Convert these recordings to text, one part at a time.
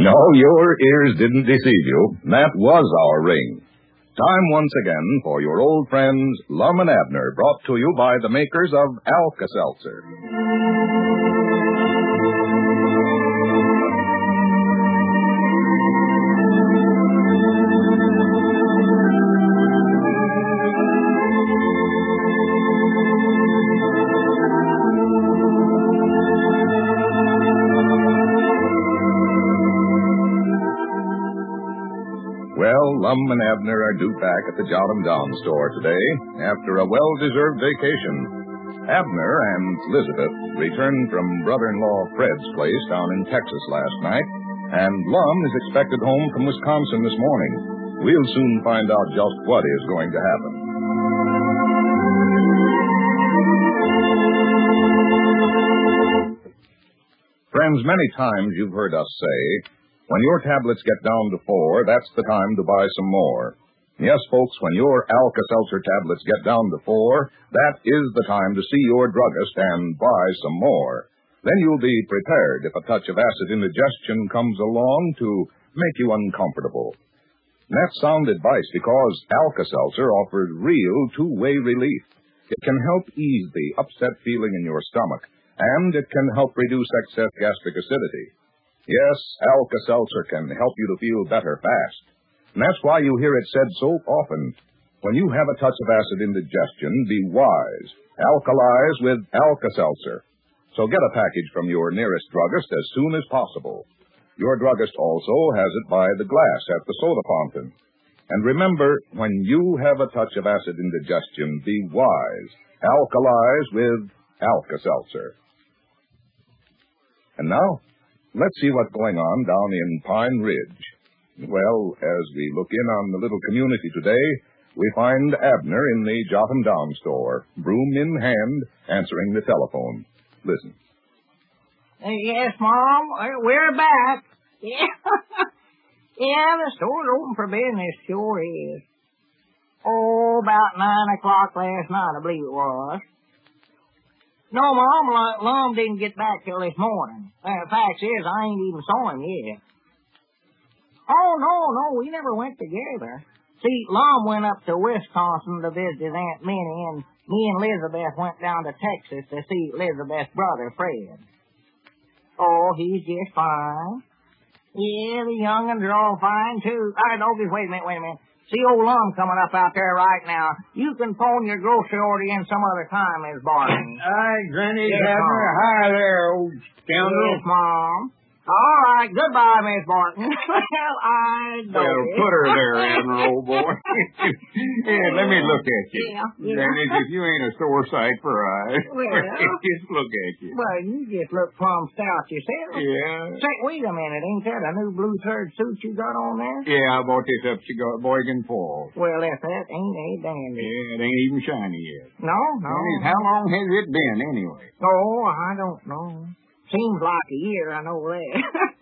No, your ears didn't deceive you. That was our ring. Time once again for your old friends, Lum and Abner, brought to you by the makers of Alka-Seltzer. Well, Lum and Abner are due back at the Jot 'em Down store today after a well-deserved vacation. Abner and Elizabeth returned from brother-in-law Fred's place down in Texas last night, and Lum is expected home from Wisconsin this morning. We'll soon find out just what is going to happen. Friends, many times you've heard us say, when your tablets get down to 4, that's the time to buy some more. Yes, folks, when your Alka-Seltzer tablets get down to 4, that is the time to see your druggist and buy some more. Then you'll be prepared if a touch of acid indigestion comes along to make you uncomfortable. And that's sound advice because Alka-Seltzer offers real two-way relief. It can help ease the upset feeling in your stomach, and it can help reduce excess gastric acidity. Yes, Alka-Seltzer can help you to feel better fast. And that's why you hear it said so often, when you have a touch of acid indigestion, be wise. Alkalize with Alka-Seltzer. So get a package from your nearest druggist as soon as possible. Your druggist also has it by the glass at the soda fountain. And remember, when you have a touch of acid indigestion, be wise. Alkalize with Alka-Seltzer. And now, let's see what's going on down in Pine Ridge. Well, as we look in on the little community today, we find Abner in the Jot 'em Down store, broom in hand, answering the telephone. Listen. Yes, Mom, we're back. Yeah, the store's open for business, sure is. Oh, about 9 o'clock last night, I believe it was. No, Mom, Lum didn't get back till this morning. The fact is, I ain't even saw him yet. Oh, no, we never went together. See, Lum went up to Wisconsin to visit his Aunt Minnie, and me and Elizabeth went down to Texas to see Elizabeth's brother, Fred. Oh, he's just fine. Yeah, the young'uns are all fine, too. Wait a minute. See old Lum coming up out there right now. You can phone your grocery order in some other time, Miss Barton. Hi, Granny, Yes, Abner. Mom. Hi there, old scoundrel. Yes, Mom. All right, goodbye, Miss Barton. Well, I don't. Well, put her there, Abner, old boy. Yeah, let me look at you. Yeah. Granny, if you ain't a sore sight for eyes. Well. Just look at you. Well, you just look plumb stout yourself. Yeah. Say, wait a minute, ain't that a new blue serge suit you got on there? Yeah, I bought this up to Boygan Falls. Well, if that ain't a dandy. Yeah, it ain't even shiny yet. No. Granny, how long has it been, anyway? Oh, I don't know. Seems like a year, I know that.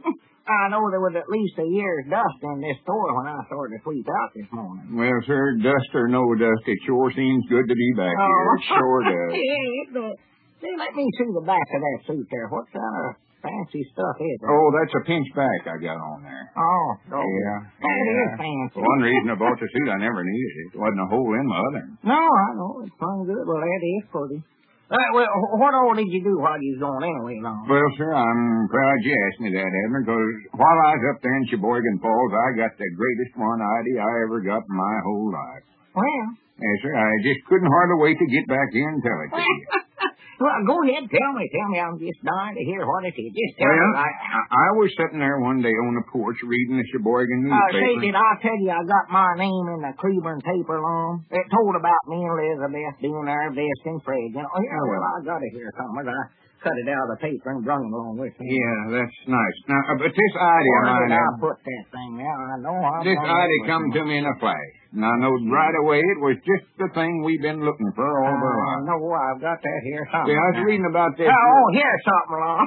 I know there was at least a year's dust in this store when I started to sweep out this morning. Well, sir, dust or no dust, it sure seems good to be back here. It sure does. Yeah, it does. See, let me see the back of that suit there. What kind of fancy stuff is it? Oh, that's a pinch back I got on there. Oh. Yeah. That is fancy. One reason I bought the suit, I never needed it. There wasn't a hole in my other. No, I know. It's fun good. Well, that is pretty. Well, what all did you do while you was gone anyway, Long? Well, sir, I'm proud you asked me that, Abner, because while I was up there in Sheboygan Falls, I got the greatest one-idea I ever got in my whole life. Well. Yes, sir, I just couldn't hardly wait to get back here and tell it to you. Well, go ahead, tell me. I'm just dying to hear what it is. Just tell me. Well, I was sitting there one day on the porch reading the Sheboygan newspaper. Say, did I tell you I got my name in the Cleveland paper, Long? It told about me and Elizabeth doing our best in Fred. You know, yeah, well, I got to hear something. I cut it out of the paper and brung it along with me. Yeah, that's nice. Now, but this idea of mine... Where did I put that thing now? I know I'm... This idea come to me in a flash. And I know right away it was just the thing we've been looking for all the while. No, I've got that here something. Yeah, I was reading about this. Oh, here's something, Long.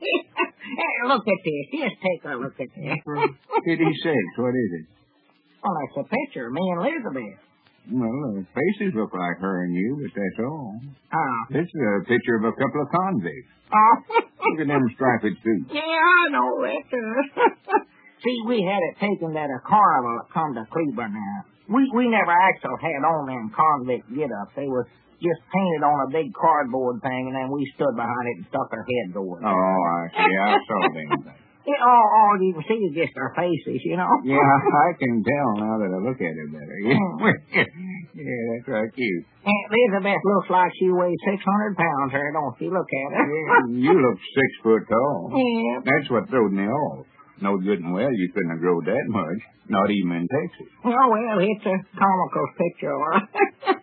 Hey, look at this. Just take a look at this. Kitty Sakes, what is it? Well, it's a picture of me and Elizabeth. Well, the faces look like her and you, but that's all. Oh. This is a picture of a couple of convicts. Oh. Look at them striped suits. Yeah, I know that. See, we had it taken that a carnival that come to Cleburne now. We never actually had on them convict get-ups. They were just painted on a big cardboard thing, and then we stood behind it and stuck our heads over it. Oh, I see. I saw them. All you can see is just our faces, you know. Yeah, I can tell now that I look at it better. Yeah, that's right, cute. Aunt Elizabeth looks like she weighs 600 pounds here, don't she? Look at her. Yeah, you look 6 foot tall. Yeah. That's what throwed me off. No good and well, you couldn't have grown that much, not even in Texas. Oh, well, it's a comical picture, all right.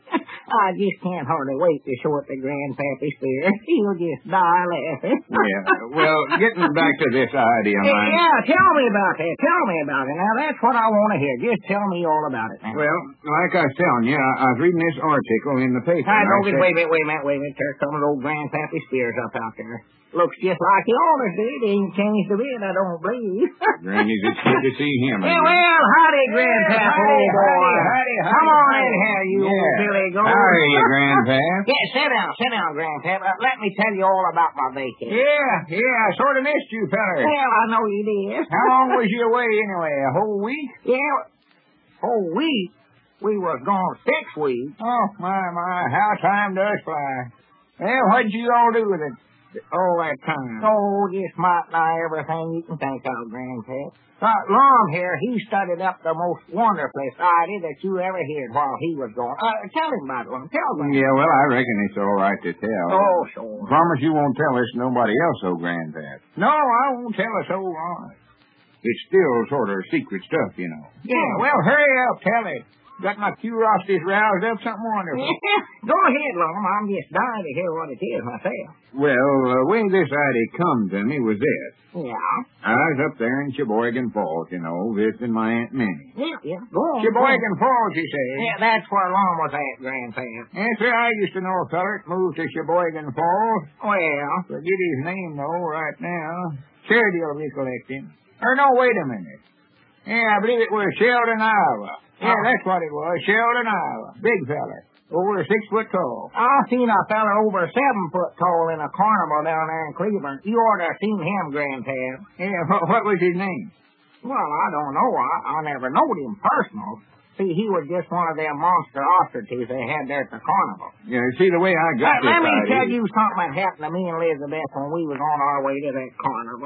I just can't hardly wait to show it to Grandpappy Spears. He'll just die laughing. Yeah, well, getting back to this idea of mine. Yeah, tell me about that. Tell me about it. Now, that's what I want to hear. Just tell me all about it now. Well, like I was telling you, I was reading this article in the paper. Wait a minute. There comes old Grandpappy Spears up out there. Looks just like he always did. He ain't changed a bit, I don't believe. Granny's, it's good to see him. Well, howdy, Grandpap, old boy. Howdy. Come on in here, you old Billy Goat. How are you, Grandpap? Yeah, sit down, Grandpap. Let me tell you all about my vacation. Yeah, I sort of missed you, feller. Well, I know you did. How long was you away anyway? A whole week? Yeah, whole week. We was gone 6 weeks. Oh, my, how time does fly. Well, what'd you all do with it? All that time. Oh, just might nigh everything you can think of, Grandpap. Lom here, he studied up the most wonderful idea that you ever heard while he was gone. Tell him about it, Lom. Tell him. Yeah, well, I reckon it's all right to tell. Oh, sure. Promise you won't tell us nobody else, though, Grandpap. No, I won't tell us, old Lon. It's still sort of secret stuff, you know. Yeah, well, hurry up, tell it. Got my curiosity roused up, something wonderful. Go ahead, Lom. I'm just dying to hear what it is myself. Well, the way this idea come to me was this. Yeah? I was up there in Sheboygan Falls, you know, visiting my Aunt Minnie. Yeah. Go on. Sheboygan Falls, you say? Yeah, that's where Lom was at, Grandpap. Yes, sir, I used to know a feller that moved to Sheboygan Falls. Well? Forget his name, though, right now. Charity'll recollect him. Or no, wait a minute. Yeah, I believe it was Sheldon, Iowa. Yeah, that's what it was. Sheldon, Iowa. Big feller. Over 6 foot tall. I seen a feller over 7 foot tall in a carnival down there in Cleveland. You ought to have seen him, Grandpap. Yeah, what was his name? Well, I don't know. I never knowed him personal. See, he was just one of them monster ostriches they had there at the carnival. Yeah, see, the way I got this Let me idea. tell you something that happened to me and Elizabeth when we was on our way to that carnival.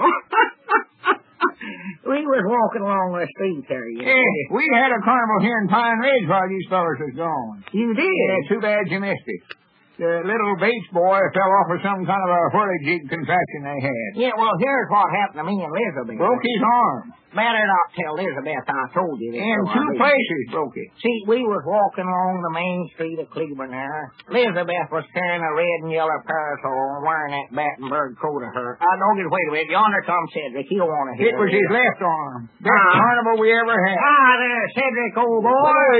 We was walking along the street there, you know. Hey, we had a carnival here in Pine Ridge while these fellas was gone. You did? Yeah, too bad you missed it. The little Bates boy fell off of some kind of a whirligig contraption they had. Yeah, well, here's what happened to me and Elizabeth. Broke his arm. Better not tell Elizabeth I told you this. In 2 places broke it. See, we was walking along the main street of Cleveland there. Elizabeth was carrying a red and yellow parasol and wearing that Battenberg coat of her. Wait a minute. Yonder comes Cedric. He don't want to hear it. Was his left arm. Best carnival we ever had. There, Cedric, old boy. Hey,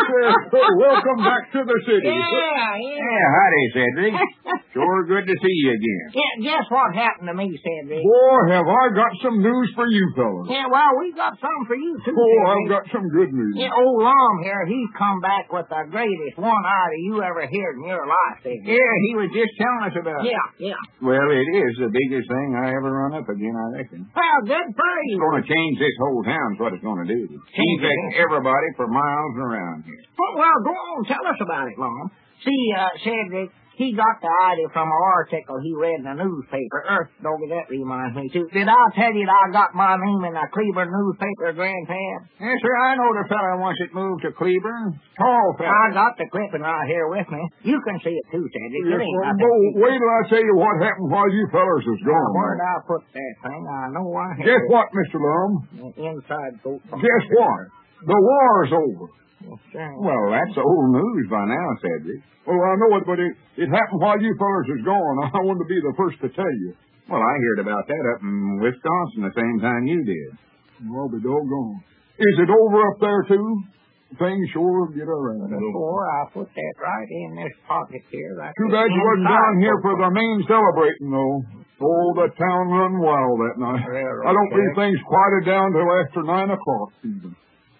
welcome back to the city. Yeah. Howdy, Cedric. Sure good to see you again. Yeah, guess what happened to me, Cedric? Boy, have I got some news for you fellas. Yeah, well, we got some for you, too. Oh, I've got some good news. Yeah, old Lom here, he's come back with the greatest one-idea you ever heard in your life, Cedric. Yeah, he was just telling us about it. Yeah. Well, it is the biggest thing I ever run up again, I reckon. Well, good for you. It's going to change this whole town, is what it's going to do. Change everybody for miles around here. Well, go on, tell us about it, Lom. See, Cedric, he got the idea from an article he read in the newspaper. Doggy, that reminds me, too. Did I tell you that I got my name in the Cleburne newspaper, Grandpap? Yes, sir, I know the fella once it moved to Cleburne. Tall fella. I got the clipping right here with me. You can see it, too, Cedric. Yes, wait till I tell you what happened while you fellas was gone. Where'd I put that thing? I know I had Guess what, Mr. Lum? Inside coat. Guess what? The war's over. Sure. Well, that's old news by now, Cedric. Well, I know it, but it happened while you fellas was gone. I wanted to be the first to tell you. Well, I heard about that up in Wisconsin the same time you did. Well, be doggone. Is it over up there, too? Things sure get around. Sure, I put that right in this pocket here. Too bad you wasn't down here for the main celebrating, though. Oh, the town run wild that night. I don't think things quieted down till after 9 o'clock, even.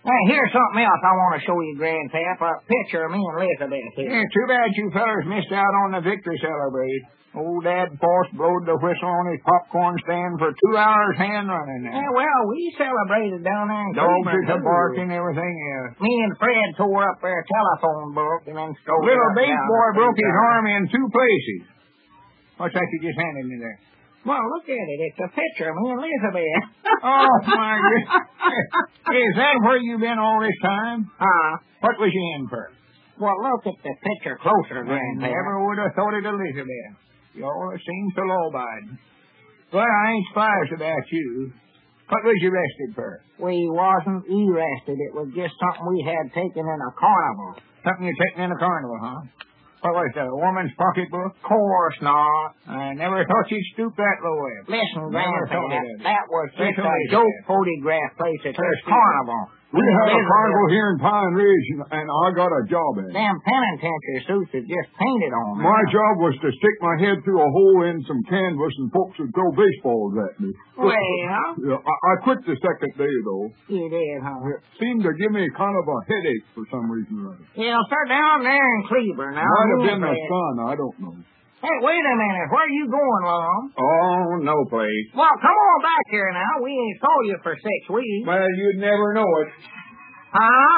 Here's something else I want to show you, Grandpap. A picture of me and Elizabeth here. Yeah, too bad you fellers missed out on the victory celebration. Old Dad Force blowed the whistle on his popcorn stand for 2 hours hand running there. Yeah, well, we celebrated down there in Dogs Cleveland, are barking and everything else. Me and Fred tore up their telephone book and then stole it Little up big down boy the broke his street. arm in 2 places. What's that you just handed me there? Well, look at it. It's a picture of me and Elizabeth. Oh, my goodness. Is that where you been all this time? What was you in for? Well, look at the picture closer, I Grandpap. never would have thought it Elizabeth. You always seem so law-abiding. Well, I ain't surprised about you. What was you arrested for? We wasn't arrested. It was just something we had taken in a carnival. Something you taken in a carnival, huh? What was that, a woman's pocketbook? Course not. I never thought you'd stoop that low. Listen, Never Grandpap, thought it. that was just Listen, a Elizabeth. joke photograph place at this carnival. We have a Elizabeth, carnival here in Pine Ridge, and I got a job in it. Them penitentiary suits are just painted on me. My job was to stick my head through a hole in some canvas and folks would throw baseballs at me. Well, Yeah, I quit the second day, though. you did, huh? It seemed to give me kind of a headache for some reason or other. Yeah, sir, down there in Cleveland. Now, Might have me been and the Fred- sun, I don't know. Hey, wait a minute. Where are you going, Lum? Oh, no place. Well, come on back here now. We ain't saw you for 6 weeks. Well, you'd never know it. Huh?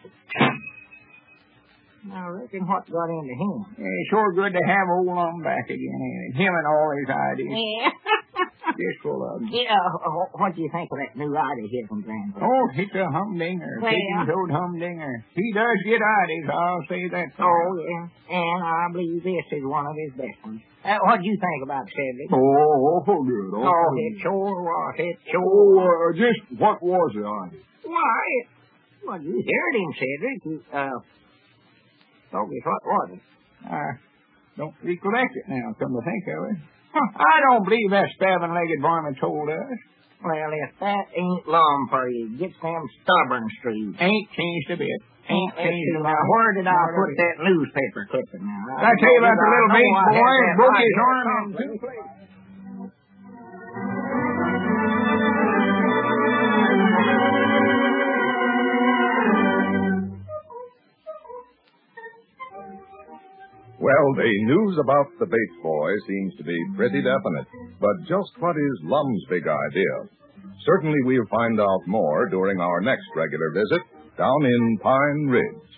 I reckon what got into him. It's sure good to have old Lum back again, ain't it? Him and all his ideas. Yeah. Just full of them. Yeah, what do you think of that new idea here from Grandpa? Oh, it's a humdinger. Well. Pigeon-toed humdinger. He does get ideas, I'll say that. Oh, yeah. And I believe this is one of his best ones. What do you think about it, Sedley? Oh, awful good. Oh, Awful it good. sure was. It sure Oh, was. just what was the idea? Why, well, you heard him, Cedric. Oh, what was it? Don't recollect it now, come to think of it. I don't believe that spavined-legged varmint told us. Well, if that ain't Lum for you, get them stubborn streets. Ain't changed a bit. Ain't changed a Now, bit. where did I put that newspaper clipping now? I tell you about the little big boy who broke his arm in in 2 places. Well, the news about the Bates boy seems to be pretty definite. But just what is Lum's big idea? Certainly we'll find out more during our next regular visit down in Pine Ridge.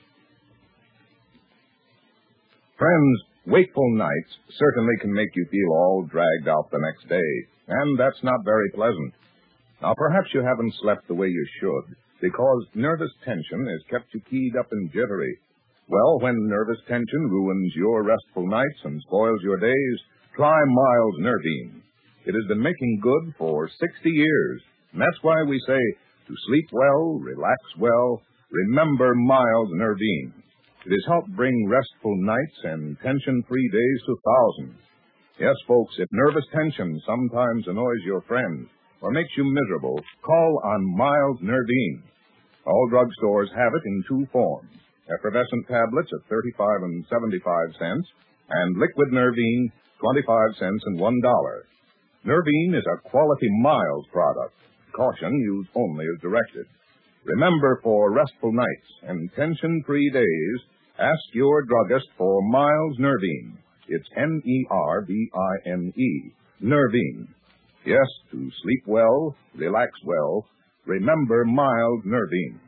Friends, wakeful nights certainly can make you feel all dragged out the next day, and that's not very pleasant. Now, perhaps you haven't slept the way you should, because nervous tension has kept you keyed up and jittery. Well, when nervous tension ruins your restful nights and spoils your days, try Miles Nervine. It has been making good for 60 years, and that's why we say, to sleep well, relax well, remember Miles Nervine. It has helped bring restful nights and tension-free days to thousands. Yes, folks, if nervous tension sometimes annoys your friends or makes you miserable, call on Miles Nervine. All drugstores have it in 2 forms. Effervescent tablets at 35 and 75 cents, and liquid Nervine, 25 cents and $1. Nervine is a quality Miles product. Caution, used only as directed. Remember, for restful nights and tension-free days, ask your druggist for Miles Nervine. It's Nervine. Nervine. Yes, to sleep well, relax well, remember Miles Nervine.